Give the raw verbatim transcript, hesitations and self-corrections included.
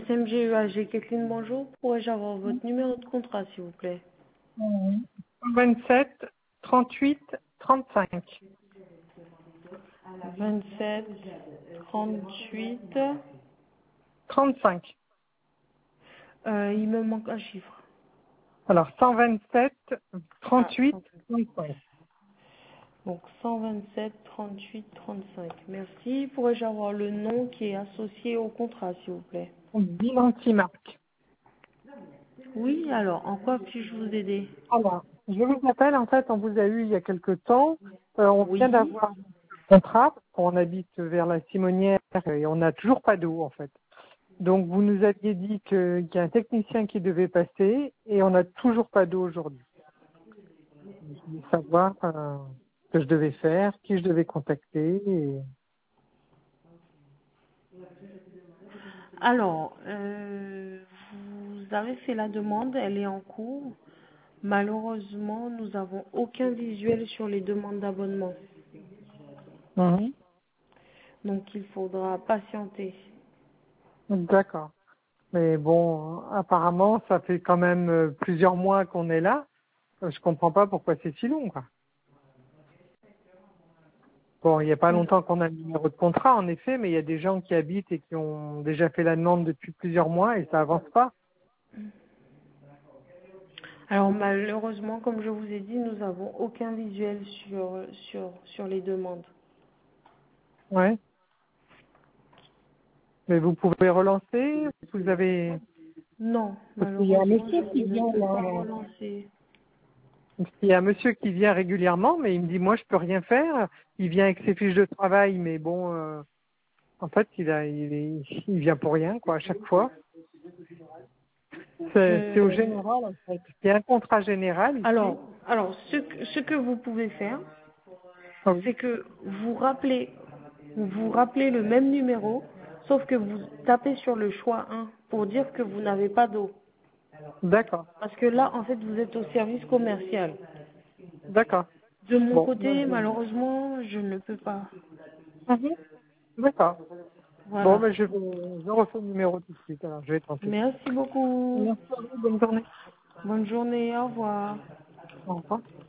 S M G U A G, Kathleen, bonjour. Pourrais-je avoir votre numéro de contrat, s'il vous plaît? vingt-sept, trente-huit, trente-cinq. vingt-sept, trente-huit. trente-cinq. Euh, il me manque un chiffre. Alors, cent vingt-sept, Ah, trente-huit, cent- trente-cinq. donc cent vingt-sept, trente-huit, trente-cinq. Merci. Pourrais-je avoir le nom qui est associé au contrat, s'il vous plaît? Bilanti Marc. Oui, alors, en quoi puis-je vous aider? Alors, je vous appelle, en fait, on vous a eu il y a quelque temps. Euh, on vient Oui. d'avoir un contrat. On habite vers la Simonière et on n'a toujours pas d'eau, en fait. Donc, vous nous aviez dit que- qu'il y a un technicien qui devait passer et on n'a toujours pas d'eau aujourd'hui. Je voulais savoir euh, ce que je devais faire, qui je devais contacter. Et... Alors, euh, vous avez fait la demande, elle est en cours. Malheureusement, nous n'avons aucun visuel sur les demandes d'abonnement. Mhm. Donc, il faudra patienter. D'accord. Mais bon, apparemment, ça fait quand même euh, plusieurs mois qu'on est là. Euh, Je comprends pas pourquoi c'est si long, quoi. Bon, il n'y a pas longtemps qu'on a le numéro de contrat, en effet, mais il y a des gens qui habitent et qui ont déjà fait la demande depuis plusieurs mois et ça avance pas. Alors, malheureusement, comme je vous ai dit, nous n'avons aucun visuel sur, sur, sur les demandes. Ouais. Mais vous pouvez relancer. Vous avez, Non, parce qu'il y a un malheureusement, monsieur je qui ne vient peux pas là. relancer. Il y a un monsieur qui vient régulièrement, mais il me dit moi je peux rien faire. Il vient avec ses fiches de travail, mais bon, euh, en fait il a, il, est, il vient pour rien quoi à chaque fois. C'est c'est au Je... général en fait. Il y a un contrat général ici. Alors, alors ce, que, ce que vous pouvez faire, Ah oui. c'est que vous rappelez, vous rappelez le même numéro, sauf que vous tapez sur le choix un pour dire que vous n'avez pas d'eau. D'accord, Parce que là, en fait, vous êtes au service commercial. d'accord. De mon Bon, moi, côté, je- malheureusement, je ne peux pas. Mhm. D'accord. Bon, Voilà. mais je, vais- je refais le numéro tout de suite. Alors je vais tenter. Merci beaucoup. Merci à vous. Bonne journée. Bonne journée. Au revoir. Au revoir.